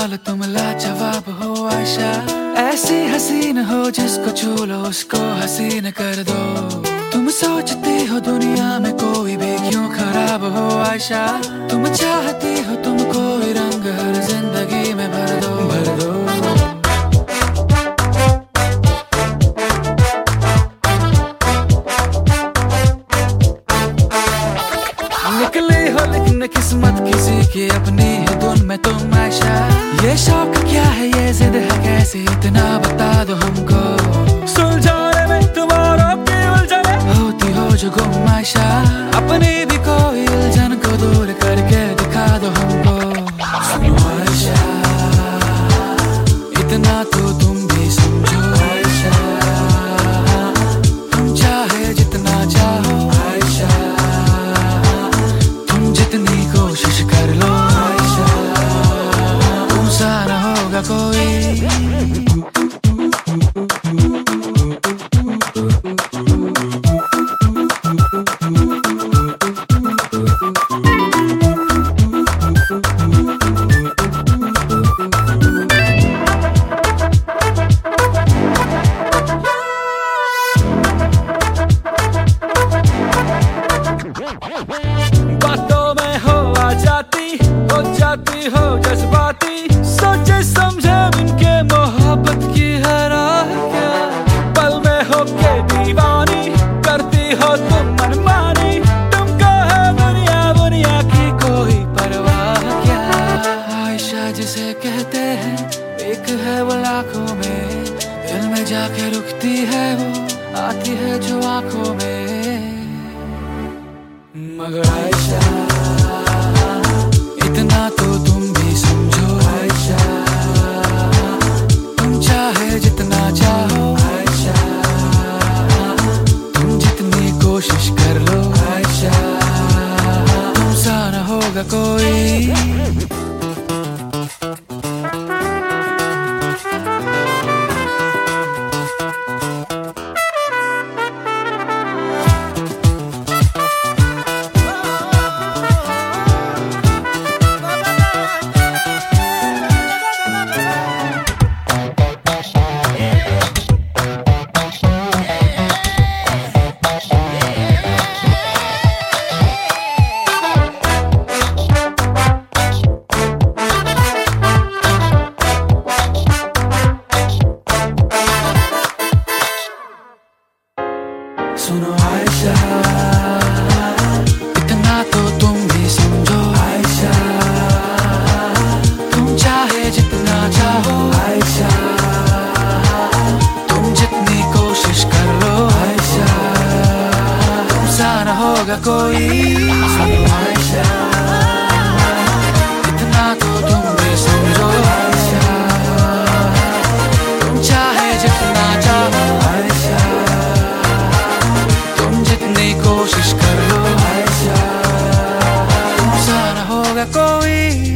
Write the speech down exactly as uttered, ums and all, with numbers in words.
बेमिसाल तुम लाजवाब हो आयशा, ऐसी हसीन हो जिसको छू लो उसको हसीन कर दो। तुम सोचती हो दुनिया में कोई भी क्यों खराब हो आयशा, तुम चाहती हो तुम कोई रंग हर जिंदगी में भर दो भर दो। निकली हो लेकिन किस्मत किसी की अपनी है धुन में तुम आयशा, ये शौक क्या है ये जिद है कैसे इतना बता दो हमको। सुलझाने में तुम्हारा की उलझने होती हो जो गुम आयशा, अपनी भी कोई उलझन को दूर करके दिखा दो हमको। सुनो आयशा इतना तो तुम भी समझो आयशा, तुम चाहे जितना चाहो आयशा, तुम जितनी कोशिश कर लो आयशा, तुमसा न होगा कोई। बातों में हो आ जाती हो जाती हो जज्बाती, सोचे समझे उनके मोहब्बत की हरा क्या, पल में हो के दीवानी करती हो तुम मनमानी, तुमको है दुनिया दुनिया की कोई परवाह क्या। आयशा जिसे कहते हैं एक है वो लाखों में, दिल में जाके रुकती है वो आती है जो आंखों में। मगर आयशा इतना तो तुम भी समझो आयशा, तुम चाहे जितना चाहो आयशा, तुम जितनी कोशिश कर लो आयशा, तुमसा न होगा कोई। सुनो आयशा इतना तो तुम भी समझो आयशा, तुम चाहे जितना चाहो आयशा, तुम जितनी कोशिश कर लो आयशा, तुमसा न होगा कोई। सुनो आयशा इतना तो तुम भी समझो आयशा, तुम चाहे जितना चाहो आयशा, कोशिश कर लो आयशा, तुमसा न होगा कोई।